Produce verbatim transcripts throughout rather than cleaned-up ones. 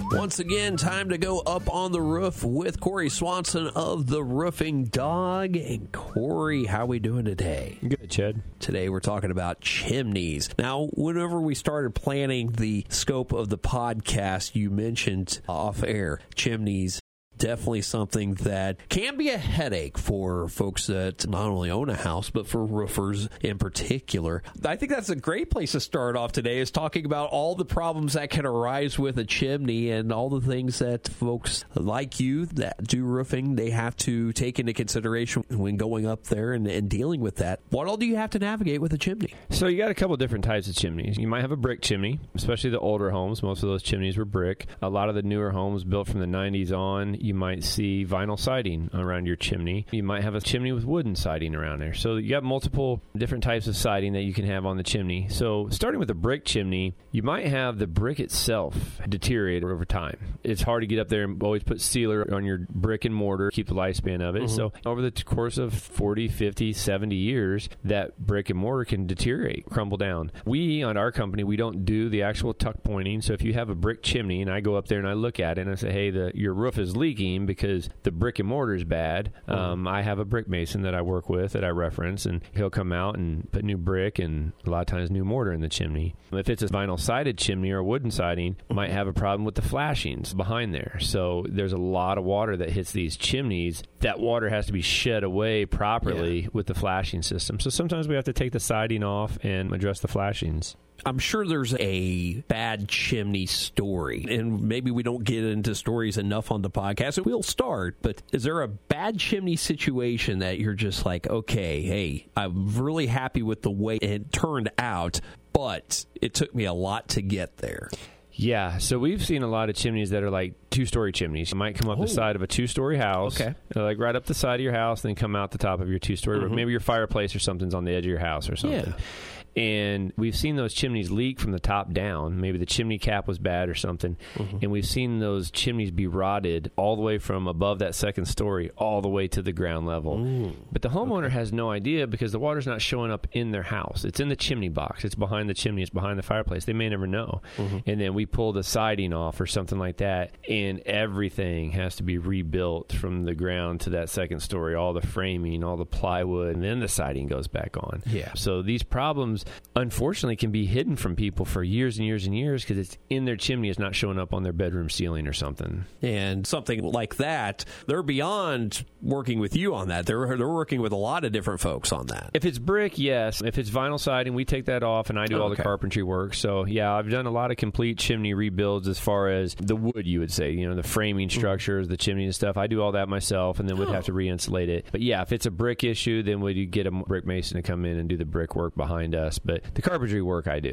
Once again, time to go up on the roof with Corey Swanson of The Roofing Dog. And Corey, how are we doing today? Good, Chad. Today we're talking about chimneys. Now, whenever we started planning the scope of the podcast, you mentioned off air chimneys. Definitely something that can be a headache for folks that not only own a house, but for roofers in particular. I think that's a great place to start off today, is talking about all the problems that can arise with a chimney and all the things that folks like you that do roofing, they have to take into consideration when going up there and, and dealing with that. What all do you have to navigate with a chimney? So you got a couple different types of chimneys. You might have a brick chimney, especially the older homes. Most of those chimneys were brick. A lot of the newer homes built from the nineties on, you might see vinyl siding around your chimney. You might have a chimney with wooden siding around there. So you got multiple different types of siding that you can have on the chimney. So starting with a brick chimney, you might have the brick itself deteriorate over time. It's hard to get up there and always put sealer on your brick and mortar, keep the lifespan of it. Mm-hmm. So over the course of forty, fifty, seventy years, that brick and mortar can deteriorate, crumble down. We, on our company, we don't do the actual tuck pointing. So if you have a brick chimney and I go up there and I look at it and I say, hey, the, your roof is leaking because the brick and mortar is bad. Mm-hmm. Um, I have a brick mason that I work with that I reference, and he'll come out and put new brick and a lot of times new mortar in the chimney. If it's a vinyl sided chimney or wooden siding, might have a problem with the flashings behind there. So there's a lot of water that hits these chimneys. That water has to be shed away properly yeah. with the flashing system. So sometimes we have to take the siding off and address the flashings. I'm sure there's a bad chimney story, and maybe we don't get into stories enough on the podcast. We'll start, but is there a bad chimney situation that you're just like, okay, hey, I'm really happy with the way it turned out, but it took me a lot to get there? Yeah, so we've seen a lot of chimneys that are like two-story chimneys. You might come up oh. the side of a two-story house, okay. like right up the side of your house, then come out the top of your two-story. Mm-hmm. Maybe your fireplace or something's on the edge of your house or something. Yeah. And we've seen those chimneys leak from the top down. Maybe the chimney cap was bad or something. Mm-hmm. And we've seen those chimneys be rotted all the way from above that second story all the way to the ground level. Ooh. But the homeowner okay. has no idea because the water's not showing up in their house. It's in the chimney box. It's behind the chimney. It's behind the fireplace. They may never know. Mm-hmm. And then we pull the siding off or something like that, and everything has to be rebuilt from the ground to that second story, all the framing, all the plywood, and then the siding goes back on. Yeah. So these problems, unfortunately, can be hidden from people for years and years and years because it's in their chimney. It's not showing up on their bedroom ceiling or something. And something like that, they're beyond working with you on that. They're they're working with a lot of different folks on that. If it's brick, yes. If it's vinyl siding, we take that off, and I do oh, all okay. the carpentry work. So, yeah, I've done a lot of complete chimney rebuilds as far as the wood, you would say, you know, the framing structures, mm-hmm. the chimney and stuff. I do all that myself, and then we'd oh. have to re-insulate it. But, yeah, if it's a brick issue, then we'd get a brick mason to come in and do the brick work behind us. But the carpentry work I do.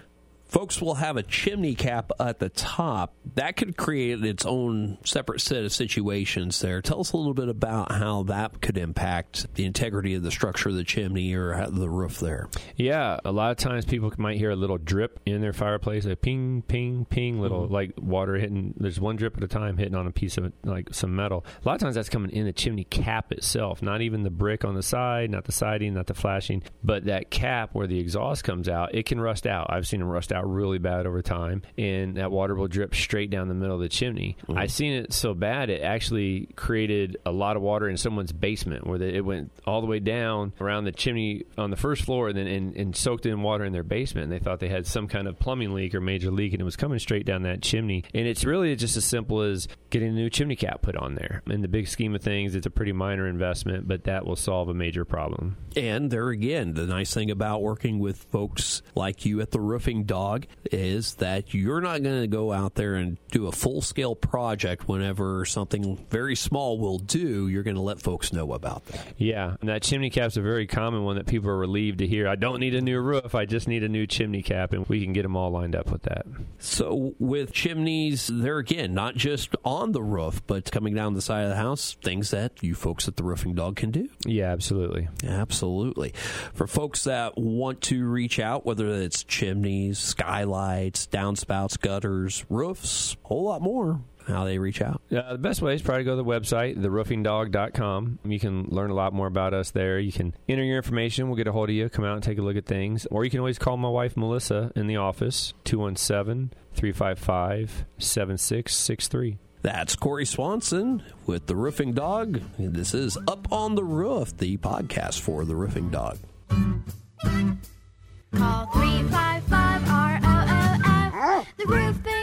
Folks will have a chimney cap at the top. That could create its own separate set of situations there. Tell us a little bit about how that could impact the integrity of the structure of the chimney or the roof there. Yeah, a lot of times people might hear a little drip in their fireplace, a ping, ping, ping, little mm-hmm. like water hitting. There's one drip at a time hitting on a piece of like some metal. A lot of times that's coming in the chimney cap itself, not even the brick on the side, not the siding, not the flashing, but that cap where the exhaust comes out, it can rust out. I've seen them rust out really bad over time, and that water will drip straight down the middle of the chimney. Mm-hmm. I've seen it so bad it actually created a lot of water in someone's basement where the, it went all the way down around the chimney on the first floor and then and, and soaked in water in their basement, and they thought they had some kind of plumbing leak or major leak, and it was coming straight down that chimney. And it's really just as simple as getting a new chimney cap put on there. In the big scheme of things, it's a pretty minor investment, but that will solve a major problem. And there again, the nice thing about working with folks like you at the Roofing Dog is that you're not going to go out there and do a full-scale project whenever something very small will do. You're going to let folks know about that. Yeah, and that chimney cap's a very common one that people are relieved to hear. I don't need a new roof. I just need a new chimney cap, and we can get them all lined up with that. So with chimneys, they're, again, not just on on the roof, but coming down the side of the house, things that you folks at the Roofing Dog can do. Yeah, absolutely. Absolutely. For folks that want to reach out, whether it's chimneys, skylights, downspouts, gutters, roofs, a whole lot more, how they reach out? Uh, the best way is probably to go to the website, the roofing dog dot com. You can learn a lot more about us there. You can enter your information. We'll get a hold of you, come out and take a look at things. Or you can always call my wife, Melissa, in the office, two one seven, three five five, seven six six three. That's Corey Swanson with The Roofing Dog. This is Up on the Roof, the podcast for The Roofing Dog. Call three five five R O O F. The roof